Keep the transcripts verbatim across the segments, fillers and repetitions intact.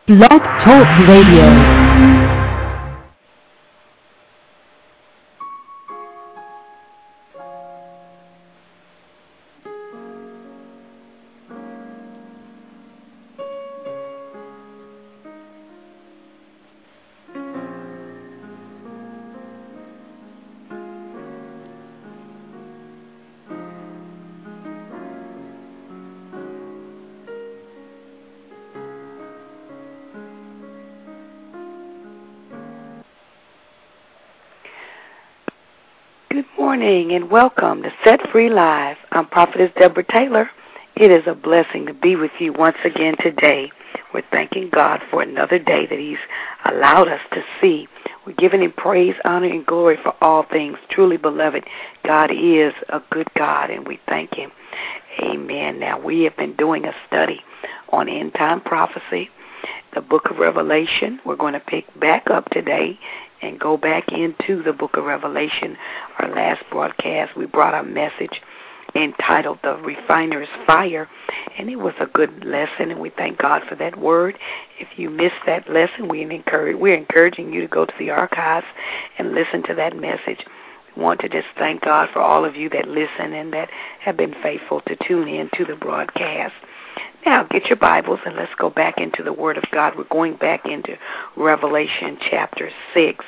Blog Talk Radio. Good morning and welcome to Set Free Live. I'm Prophetess Deborah Taylor. It is a blessing to be with you once again today. We're thanking God for another day that He's allowed us to see. We're giving Him praise, honor, and glory for all things. Truly, beloved, God is a good God, and we thank Him. Amen. Now, we have been doing a study on end-time prophecy, the book of Revelation. We're going to pick back up today and go back into the book of Revelation. Our last broadcast, we brought a message entitled The Refiner's Fire, and it was a good lesson, and we thank God for that word. If you missed that lesson, we encourage, we're encouraging you to go to the archives and listen to that message. We want to just thank God for all of you that listen and that have been faithful to tune in to the broadcast. Now, get your Bibles and let's go back into the Word of God. We're going back into Revelation chapter six.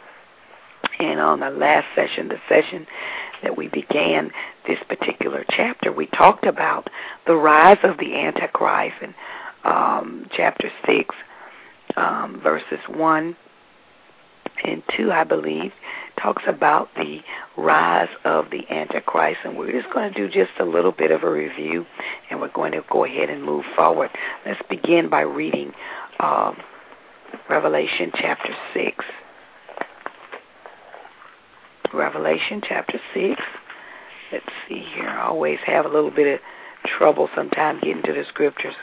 And on the last session, the session that we began this particular chapter, we talked about the rise of the Antichrist. In um, chapter six, um, verses one and two, I believe, talks about the rise of the Antichrist, and we're just going to do just a little bit of a review, and we're going to go ahead and move forward. Let's begin by reading uh, Revelation chapter six. Revelation chapter six. Let's see here. I always have a little bit of trouble sometimes getting to the scriptures.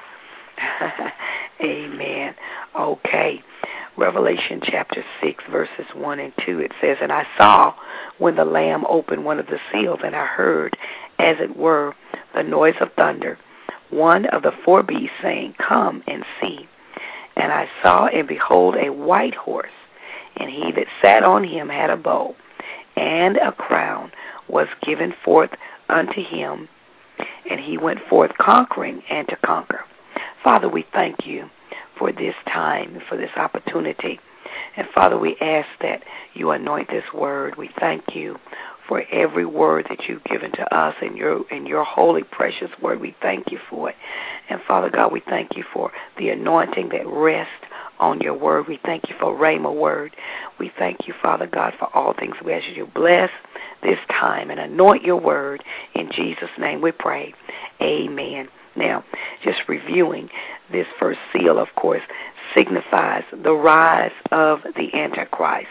Amen. Okay. Revelation chapter six, verses one and two, it says, "And I saw when the Lamb opened one of the seals, and I heard, as it were, the noise of thunder, one of the four beasts saying, 'Come and see.' And I saw, and behold, a white horse, and he that sat on him had a bow, and a crown was given forth unto him, and he went forth conquering and to conquer." Father, we thank you for this time, for this opportunity. And Father, we ask that you anoint this word. We thank you for every word that you've given to us in your in your holy, precious word. We thank you for it. And Father God, we thank you for the anointing that rests on your word. We thank you for Rhema word. We thank you, Father God, for all things. We ask you to bless this time and anoint your word. In Jesus' name we pray. Amen. Now, just reviewing, this first seal, of course, signifies the rise of the Antichrist.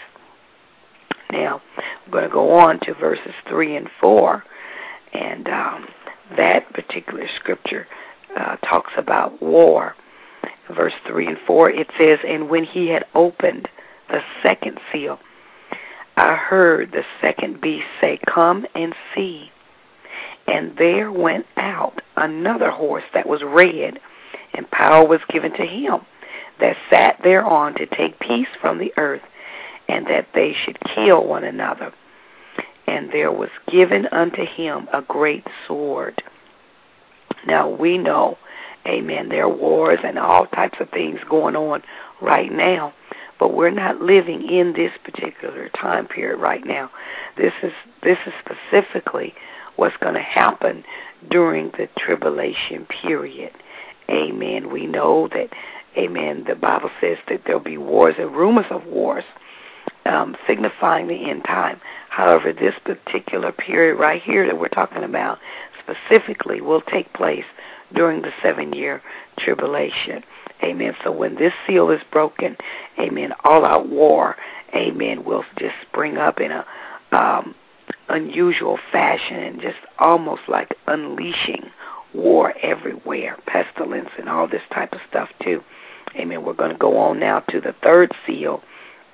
Now, I'm going to go on to verses three and four, and um, that particular scripture uh, talks about war. Verse three and four, it says, "And when he had opened the second seal, I heard the second beast say, 'Come and see.' And there went out another horse that was red, and power was given to him that sat thereon to take peace from the earth, and that they should kill one another. And there was given unto him a great sword." Now we know, amen, there are wars and all types of things going on right now, but we're not living in this particular time period right now. This is this is specifically what's going to happen during the tribulation period. Amen. We know that, amen, the Bible says that there'll be wars and rumors of wars, um, signifying the end time. However, this particular period right here that we're talking about specifically will take place during the seven-year tribulation. Amen. So when this seal is broken, amen, all-out war, amen, will just spring up in a um, unusual fashion, and just almost like unleashing war everywhere, pestilence and all this type of stuff too. Amen. We're going to go on now to the third seal.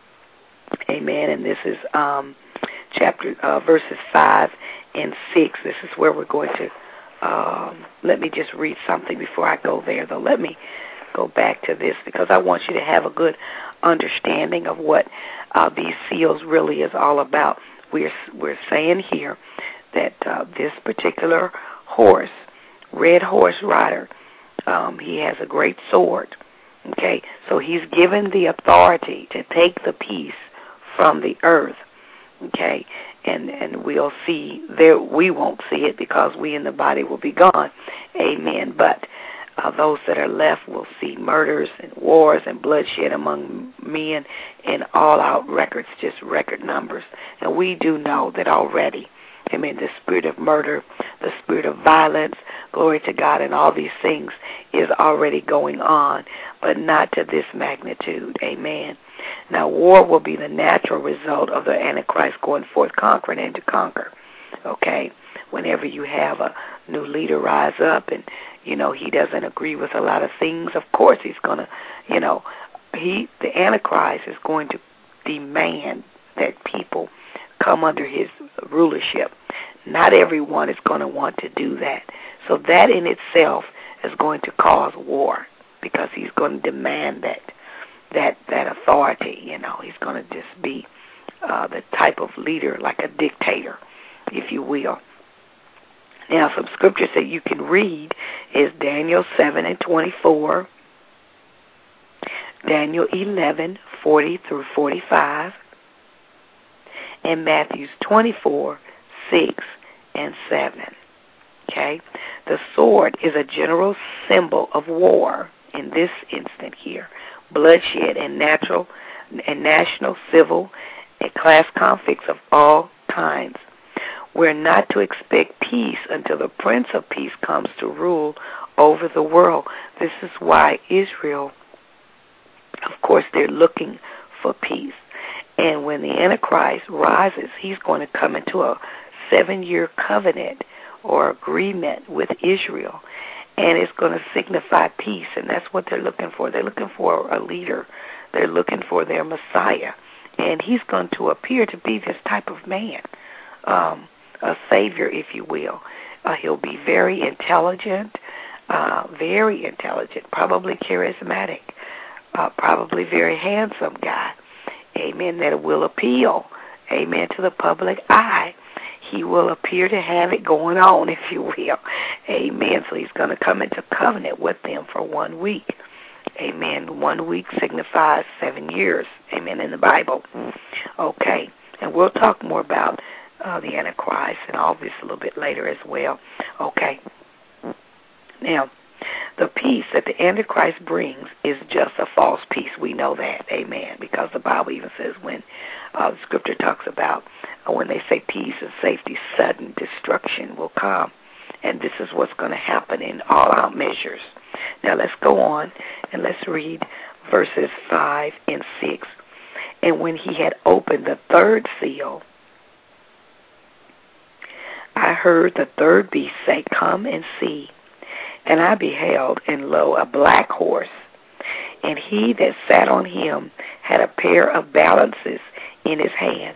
Amen. And this is um, chapter uh, verses five and six. This is where we're going to. Um, let me just read something before I go there, though. Let me go back to this because I want you to have a good understanding of what uh, these seals really is all about. We're we're saying here that uh, this particular horse, red horse rider, um, he has a great sword. Okay, so he's given the authority to take the peace from the earth. Okay, and and we'll see there. We won't see it because we in the body will be gone. Amen. But uh, those that are left will see murders and wars and bloodshed among men and all-out records, just record numbers. And we do know that already. Amen. The spirit of murder, the spirit of violence, glory to God, and all these things is already going on, but not to this magnitude. Amen. Now, war will be the natural result of the Antichrist going forth conquering and to conquer. Okay? Whenever you have a new leader rise up and, you know, he doesn't agree with a lot of things, of course he's going to, you know, he, the Antichrist is going to demand that people come under his rulership. Not everyone is going to want to do that. So that in itself is going to cause war because he's going to demand that that that authority. You know, he's going to just be uh, the type of leader, like a dictator, if you will. Now, some scriptures that you can read is Daniel seven and twenty-four, Daniel eleven, forty through forty-five, and Matthew twenty-four, six and seven. Okay? The sword is a general symbol of war in this instant here. Bloodshed and natural and national, civil, and class conflicts of all kinds. We're not to expect peace until the Prince of Peace comes to rule over the world. This is why Israel, of course, they're looking for peace. And when the Antichrist rises, he's going to come into a seven-year covenant or agreement with Israel, and it's going to signify peace, and that's what they're looking for. They're looking for a leader. They're looking for their Messiah, and he's going to appear to be this type of man, um, a savior, if you will. Uh, he'll be very intelligent, uh, very intelligent, probably charismatic, uh, probably very handsome guy. Amen, that will appeal, amen, to the public eye. He will appear to have it going on, if you will. Amen. So he's going to come into covenant with them for one week. Amen. One week signifies seven years. Amen. In the Bible. Okay. And we'll talk more about uh, the Antichrist and all this a little bit later as well. Okay. Now, the peace that the Antichrist brings is just a false peace. We know that. Amen. Because the Bible even says when uh, the scripture talks about uh, when they say peace and safety, sudden destruction will come. And this is what's going to happen in all our measures. Now let's go on and let's read verses five and six. And when he had opened the third seal, I heard the third beast say, "Come and see." And I beheld, and lo, a black horse, and he that sat on him had a pair of balances in his hand.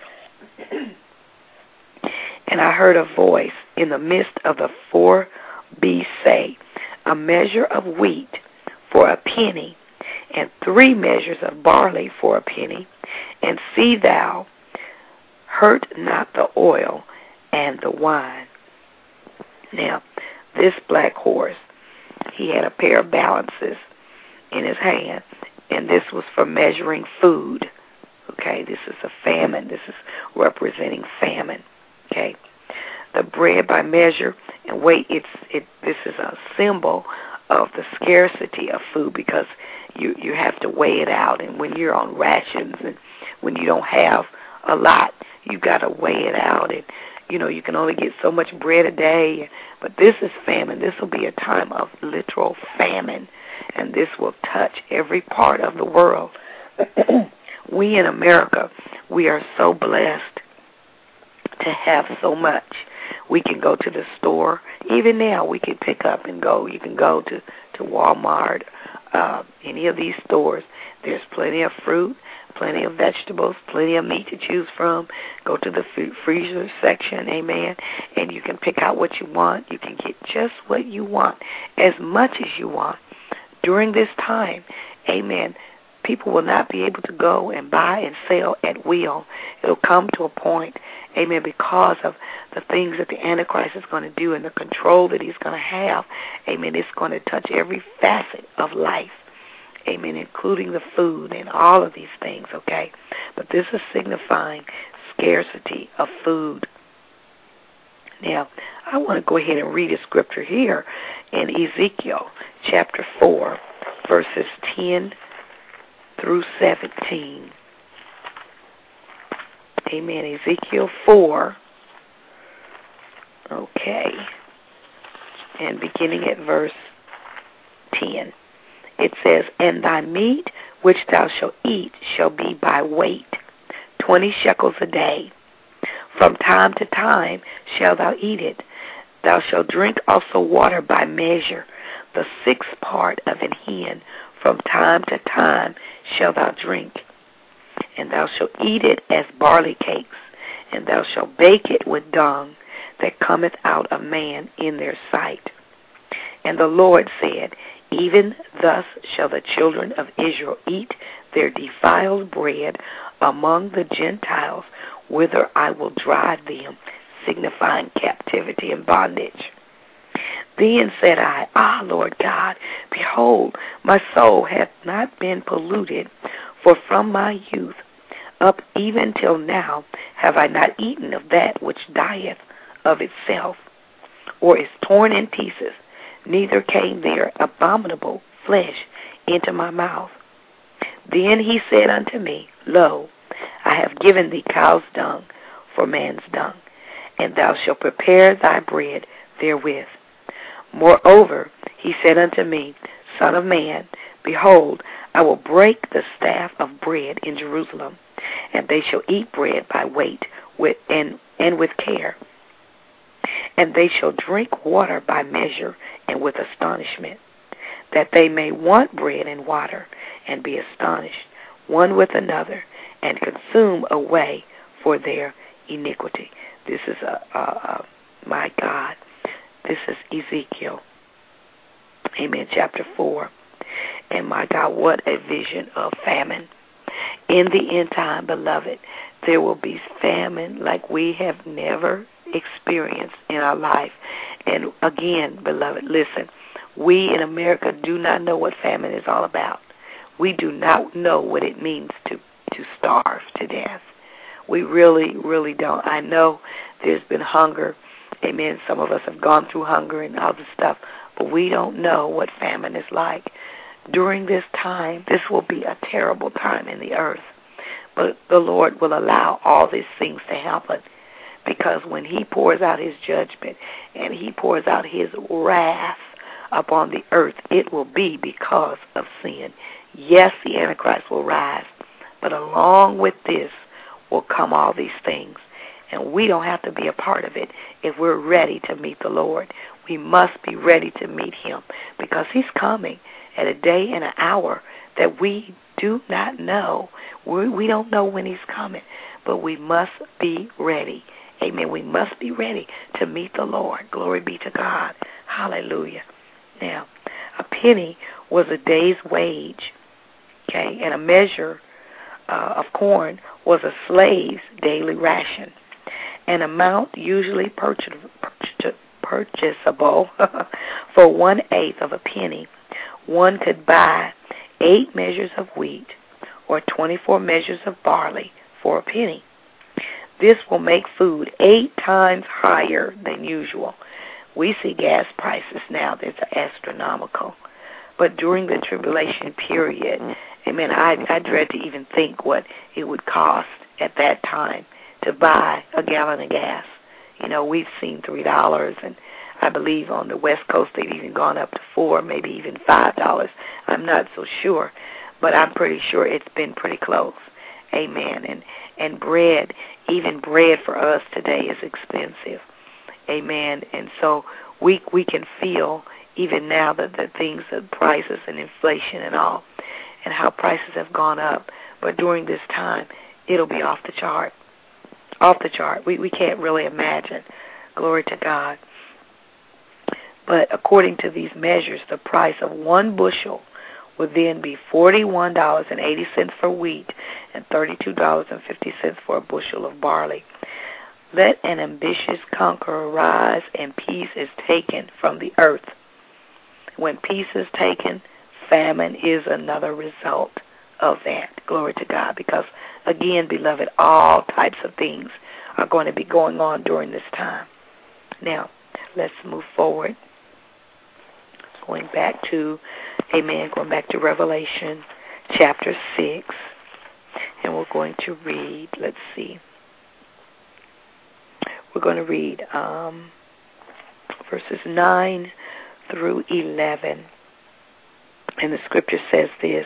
And I heard a voice in the midst of the four beasts say, "A measure of wheat for a penny, and three measures of barley for a penny, and see thou hurt not the oil and the wine." Now, this black horse, he had a pair of balances in his hand, and this was for measuring food. Okay, this is a famine. This is representing famine. Okay, the bread by measure and weight. It's it. This is a symbol of the scarcity of food because you you have to weigh it out, and when you're on rations and when you don't have a lot, you got to weigh it out, and you know you can only get so much bread a day. But this is famine. This will be a time of literal famine, and this will touch every part of the world. We in America, we are so blessed to have so much. We can go to the store. Even now, we can pick up and go. You can go to, to Walmart, uh, any of these stores. There's plenty of fruit, plenty of vegetables, plenty of meat to choose from. Go to the food freezer section, amen, and you can pick out what you want. You can get just what you want, as much as you want. during this time, amen, people will not be able to go and buy and sell at will. It'll come to a point, amen, because of the things that the Antichrist is going to do and the control that he's going to have. Amen. It's going to touch every facet of life. Amen, including the food and all of these things, okay? But this is signifying scarcity of food. Now, I want to go ahead and read a scripture here in Ezekiel chapter four, verses ten through seventeen. Amen. Ezekiel four, okay, and beginning at verse ten. It says, "And thy meat which thou shalt eat shall be by weight, twenty shekels a day. From time to time shalt thou eat it. Thou shalt drink also water by measure, the sixth part of an hin. From time to time shalt thou drink. And thou shalt eat it as barley cakes, and thou shalt bake it with dung that cometh out of man in their sight. And the Lord said, Even thus shall the children of Israel eat their defiled bread among the Gentiles, whither I will drive them," signifying captivity and bondage. "Then said I, Ah, Lord God, behold, my soul hath not been polluted, for from my youth up even till now have I not eaten of that which dieth of itself, or is torn in pieces, neither came there abominable flesh into my mouth. Then he said unto me, Lo, I have given thee cow's dung for man's dung, and thou shalt prepare thy bread therewith. Moreover, he said unto me, Son of man, behold, I will break the staff of bread in Jerusalem, and they shall eat bread by weight with and, and with care. And they shall drink water by measure and with astonishment, that they may want bread and water, and be astonished one with another, and consume away for their iniquity." This is, a, a, a my God, this is Ezekiel, amen, chapter four. And my God, what a vision of famine. In the end time, beloved, there will be famine like we have never experienced in our life. And again, beloved, listen, we in America do not know what famine is all about. We do not know what it means to, to starve to death. We really, really don't. I know there's been hunger. Amen. Some of us have gone through hunger and all this stuff, but we don't know what famine is like. During this time, this will be a terrible time in the earth. But the Lord will allow all these things to happen, because when he pours out his judgment and he pours out his wrath upon the earth, it will be because of sin. Yes, the Antichrist will rise, but along with this will come all these things. And we don't have to be a part of it if we're ready to meet the Lord. We must be ready to meet him, because he's coming at a day and an hour that we do not know. We, we don't know when he's coming, but we must be ready. Amen. We must be ready to meet the Lord. Glory be to God. Hallelujah. Now, a penny was a day's wage, okay, and a measure uh, of corn was a slave's daily ration. An amount usually purchase, purchase, purchasable for one-eighth of a penny. One could buy eight measures of wheat or twenty-four measures of barley for a penny. This will make food eight times higher than usual. We see gas prices now that are astronomical. But during the tribulation period, amen, I, I dread to even think what it would cost at that time to buy a gallon of gas. You know, we've seen three dollars, and I believe on the West Coast they've even gone up to four, maybe even five dollars. I'm not so sure, but I'm pretty sure it's been pretty close. Amen. And and bread, even bread for us today is expensive. Amen. And so we we can feel even now that the things, the prices and inflation and all, and how prices have gone up. But during this time, it'll be off the chart. Off the chart. We we can't really imagine. Glory to God. But according to these measures, the price of one bushel would then be forty-one dollars and eighty cents for wheat and thirty-two dollars and fifty cents for a bushel of barley. Let an ambitious conqueror rise, and peace is taken from the earth. When peace is taken, famine is another result of that. Glory to God. Because, again, beloved, all types of things are going to be going on during this time. Now, let's move forward. Going back to, amen, going back to Revelation chapter six. And we're going to read, let's see. We're going to read um, verses nine through eleven. And the scripture says this.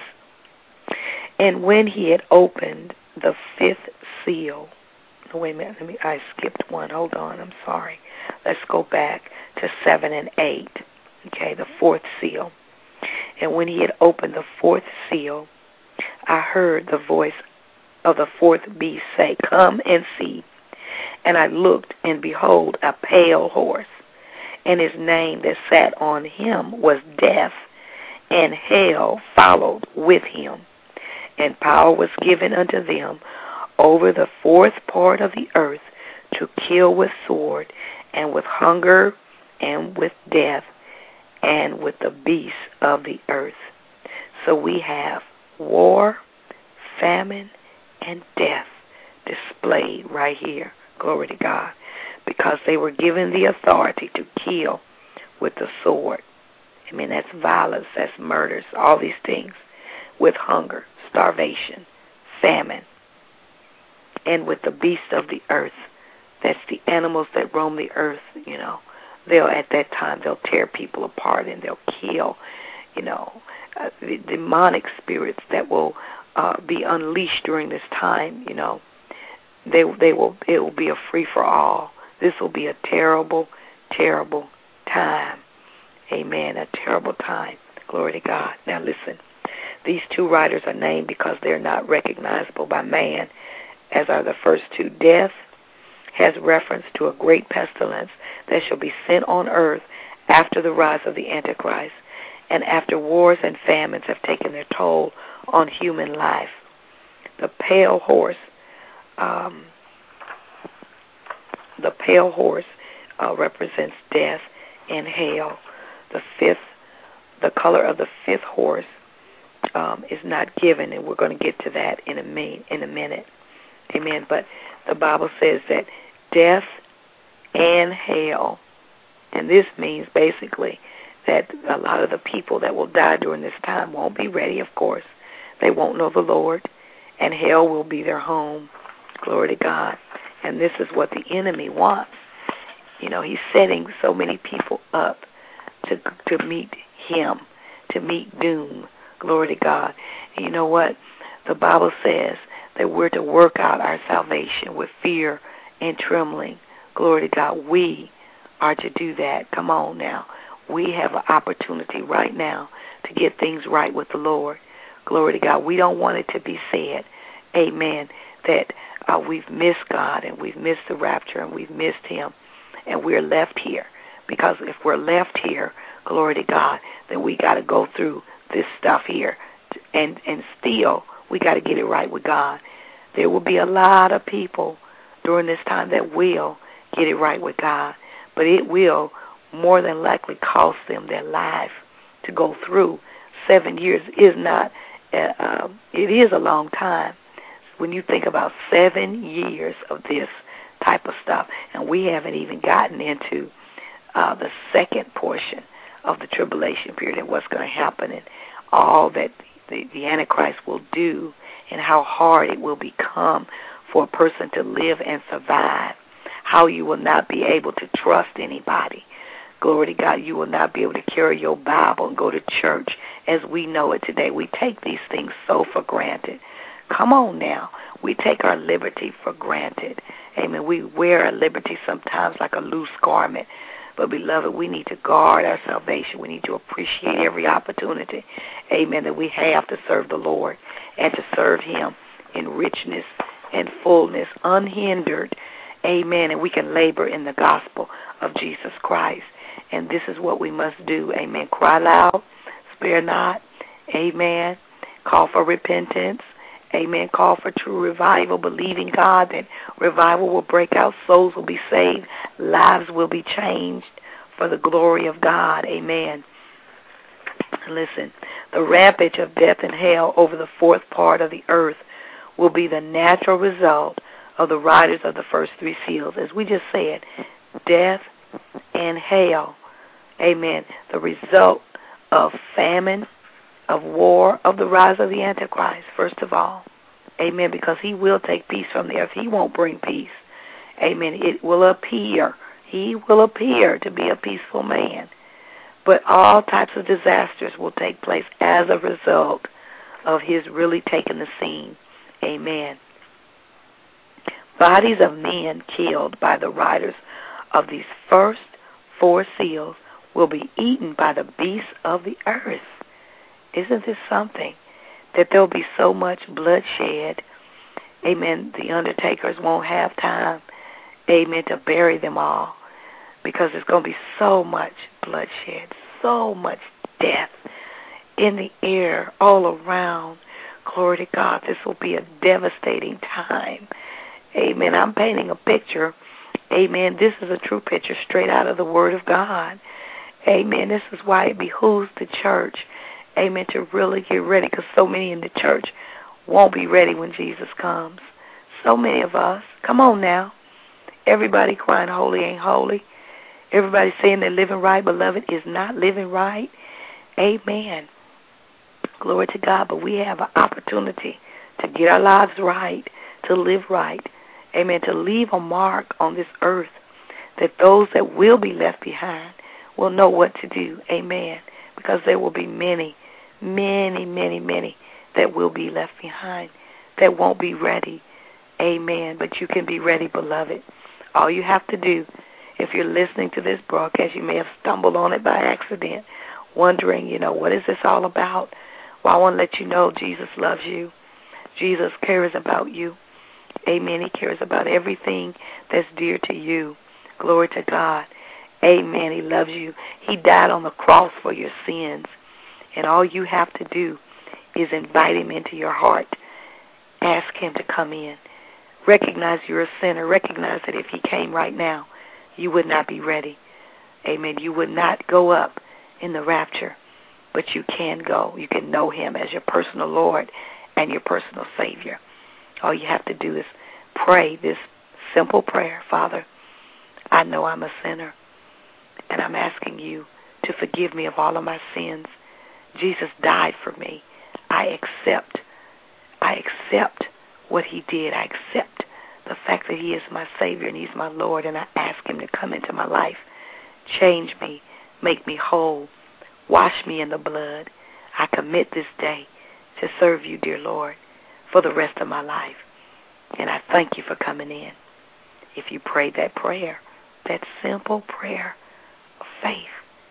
And when he had opened the fifth seal, no, wait a minute, let me, I skipped one. Hold on, I'm sorry. Let's go back to seven and eight. Okay, the fourth seal. And when he had opened the fourth seal, I heard the voice of the fourth beast say, Come and see. And I looked, and behold, a pale horse. And his name that sat on him was Death, and hell followed with him. And power was given unto them over the fourth part of the earth to kill with sword, and with hunger, and with death, and with the beasts of the earth. So we have war, famine, and death displayed right here. Glory to God. Because they were given the authority to kill with the sword. I mean, that's violence, that's murders, all these things. With hunger, starvation, famine, and with the beasts of the earth. That's the animals that roam the earth, you know. They'll, at that time, they'll tear people apart and they'll kill, you know, uh, the demonic spirits that will uh, be unleashed during this time, you know. They, they will, it will be a free-for-all. This will be a terrible, terrible time. Amen, a terrible time. Glory to God. Now listen, these two riders are named because they're not recognizable by man, as are the first two. Death has reference to a great pestilence that shall be sent on earth after the rise of the Antichrist, and after wars and famines have taken their toll on human life. The pale horse, um, the pale horse uh, represents death and hell. The fifth, the color of the fifth horse um, is not given, and we're going to get to that in a min- in a minute. Amen. But the Bible says that death and hell, and this means basically that a lot of the people that will die during this time won't be ready, of course. They won't know the Lord, and hell will be their home. Glory to God. And this is what the enemy wants. You know, he's setting so many people up to to meet him, to meet doom. Glory to God. And you know what? The Bible says that we're to work out our salvation with fear and trembling. Glory to God. We are to do that. Come on now. We have an opportunity right now to get things right with the Lord. Glory to God. We don't want it to be said, amen, that uh, we've missed God and we've missed the rapture and we've missed him and we're left here. Because if we're left here, glory to God, then we got to go through this stuff here. And, and still, we got to get it right with God. There will be a lot of people during this time that will get it right with God. But it will more than likely cost them their life to go through. Seven years is not, uh, uh, it is a long time. When you think about seven years of this type of stuff, and we haven't even gotten into uh, the second portion of the tribulation period and what's going to happen and all that the, the Antichrist will do and how hard it will become for a person to live and survive, how you will not be able to trust anybody. Glory to God, you will not be able to carry your Bible and go to church as we know it today. We take these things so for granted. Come on now. We take our liberty for granted. Amen. We wear our liberty sometimes like a loose garment. But, beloved, we need to guard our salvation. We need to appreciate every opportunity, amen, that we have to serve the Lord and to serve him in richness and fullness, unhindered, amen, and we can labor in the gospel of Jesus Christ. And this is what we must do, amen. Cry loud, spare not, Amen. Call for repentance. Amen. Call for true revival, believing God that revival will break out, souls will be saved, lives will be changed for the glory of God. Amen. Listen, the rampage of death and hell over the fourth part of the earth will be the natural result of the riders of the first three seals. As we just said, death and hell. Amen. The result of famine, of war, of the rise of the Antichrist, first of all. Amen. Because he will take peace from the earth. He won't bring peace. Amen. It will appear. He will appear to be a peaceful man. But all types of disasters will take place as a result of his really taking the scene. Amen. Bodies of men killed by the riders of these first four seals will be eaten by the beasts of the earth. Isn't this something? That there will be so much bloodshed. Amen. The undertakers won't have time, amen, to bury them all. Because there's going to be so much bloodshed, so much death in the air, all around. Glory to God. This will be a devastating time. Amen. I'm painting a picture. Amen. This is a true picture straight out of the Word of God. Amen. This is why it behooves the church, amen, to really get ready, because so many in the church won't be ready when Jesus comes. So many of us. Come on now. Everybody crying holy ain't holy. Everybody saying they're living right, beloved, is not living right. Amen. Glory to God. But we have an opportunity to get our lives right, to live right. Amen. To leave a mark on this earth that those that will be left behind will know what to do. Amen. Because there will be many, many, many, many that will be left behind that won't be ready. Amen. But you can be ready, beloved. All you have to do, if you're listening to this broadcast, you may have stumbled on it by accident, wondering, you know, what is this all about? Well, I want to let you know Jesus loves you. Jesus cares about you. Amen. He cares about everything that's dear to you. Glory to God. Amen. He loves you. He died on the cross for your sins. And all you have to do is invite him into your heart. Ask him to come in. Recognize you're a sinner. Recognize that if he came right now, you would not be ready. Amen. You would not go up in the rapture. But you can go. You can know him as your personal Lord and your personal Savior. All you have to do is pray this simple prayer. Father, I know I'm a sinner, and I'm asking you to forgive me of all of my sins. Jesus died for me. I accept. I accept what he did. I accept the fact that he is my Savior and he's my Lord, and I ask him to come into my life. Change me. Make me whole. Wash me in the blood. I commit this day to serve you, dear Lord, for the rest of my life. And I thank you for coming in. If you prayed that prayer, that simple prayer of faith,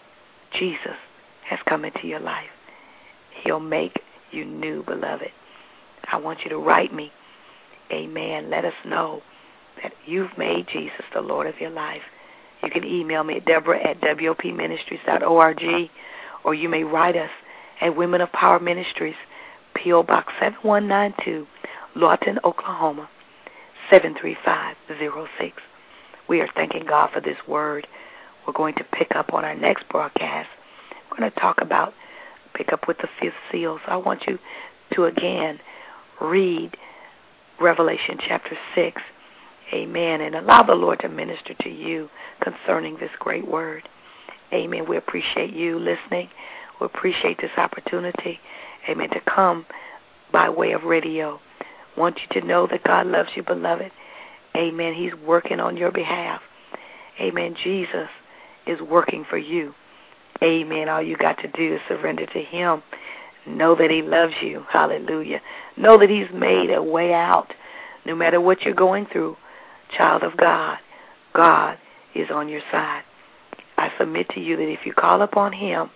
Jesus has come into your life. He'll make you new, beloved. I want you to write me. Amen. Let us know that you've made Jesus the Lord of your life. You can email me at Deborah at W O P ministries dot org, or you may write us at Women of Power Ministries, P O Box seven one nine two, Lawton, Oklahoma, seven three five zero six. We are thanking God for this word. We're going to pick up on our next broadcast. We're going to talk about, pick up with the fifth seal. So I want you to, again, read Revelation chapter six. Amen. And allow the Lord to minister to you concerning this great word. Amen. We appreciate you listening. We appreciate this opportunity. Amen. To come by way of radio. Want you to know that God loves you, beloved. Amen. He's working on your behalf. Amen. Jesus is working for you. Amen. All you got to do is surrender to him. Know that he loves you. Hallelujah. Know that he's made a way out. No matter what you're going through, child of God, God is on your side. I submit to you that if you call upon him,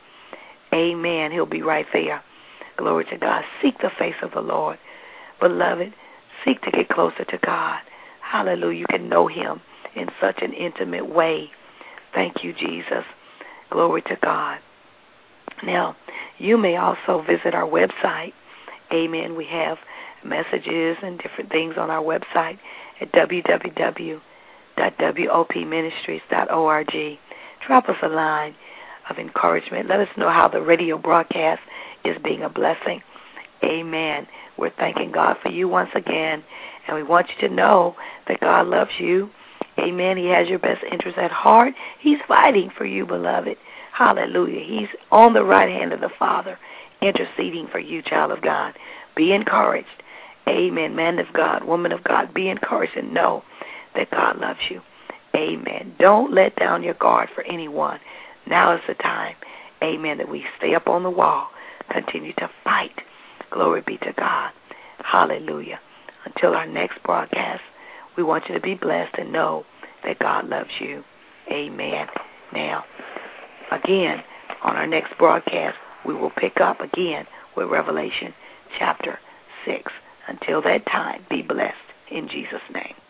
amen, he'll be right there. Glory to God. Seek the face of the Lord. Beloved, seek to get closer to God. Hallelujah. You can know him in such an intimate way. Thank you, Jesus. Glory to God. Now, You may also visit our website. Amen. We have messages and different things on our website at w w w dot w o p ministries dot org. Drop us a line of encouragement. Let us know how the radio broadcast is being a blessing. Amen. We're thanking God for you once again, and we want you to know that God loves you. Amen. He has your best interest at heart. He's fighting for you, beloved. Hallelujah. He's on the right hand of the Father, interceding for you, child of God. Be encouraged. Amen. Man of God, woman of God, be encouraged and know that God loves you. Amen. Don't let down your guard for anyone. Now is the time, amen, that we stay up on the wall, continue to fight. Glory be to God. Hallelujah. Until our next broadcast, we want you to be blessed and know that God loves you. Amen. Now, again, on our next broadcast, we will pick up again with Revelation chapter six. Until that time, be blessed in Jesus' name.